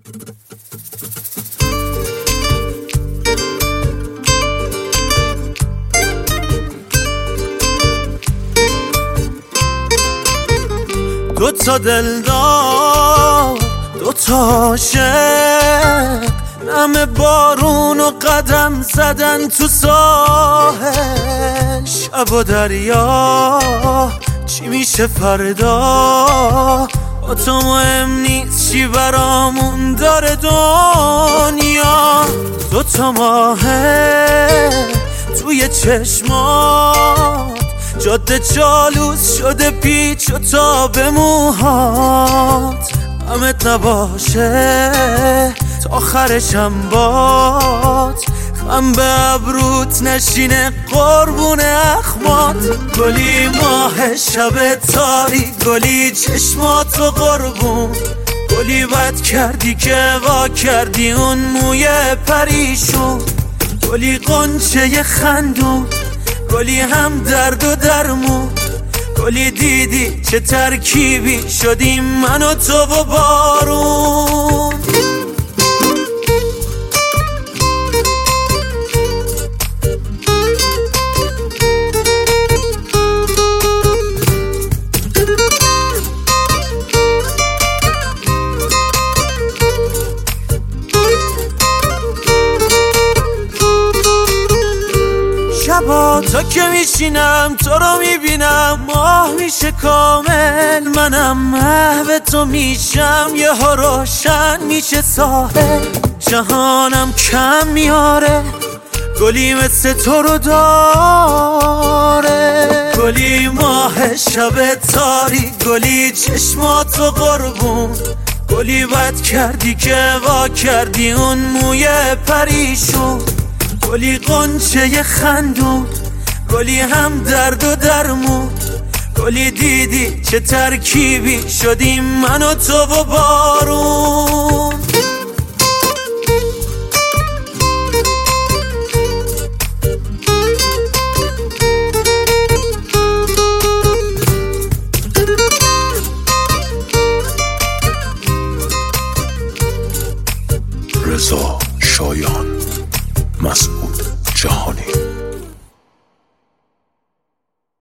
دوتا دلدار دوتا عاشق نم بارون و قدم زدن تو ساحل. شب و دریا چی میشه فردا، با تو مهم نیست چی برامون داره دنیا. دوتا ماهه توی چشمات، جاده جالوس شده پیچ و تاب موهات. غمت نباشه تا آخرشم باد، خم به ابروت نشینه قربون اخمات. گلی ماه شب تاری، گلی چشماتو قربون، گلی بد کردی که وا کردی اون موی پریشون. گلی قنچه خندون، گلی هم درد و درمون، گلی دیدی چه ترکیبی شدیم من و تو و بارون. شبا تا که میشینم تو رو میبینم، ماه میشه کامل، منم محو تو میشم، یه ها روشن میشه ساحل. جهانم کم میاره، گلی مثل تو رو داره. گلی ماه شب تاری، گلی چشماتو قربون، گلی بد کردی که وا کردی اون موی پریشون. گلی قنچه خندون، گلی هم درد و درمون، گلی دیدی چه ترکیبی شدیم من و تو و بارون. رضا